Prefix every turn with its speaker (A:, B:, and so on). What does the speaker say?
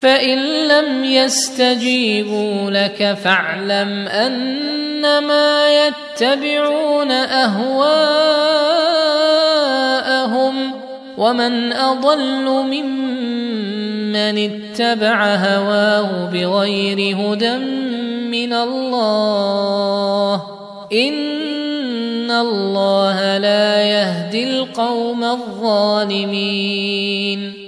A: فإن لم يستجيبوا لك فاعلم أنما يتبعون أهواءهم ومن أضل ممن اتبع هواه بغير هدى من الله إن الله لا يهدي القوم الظالمين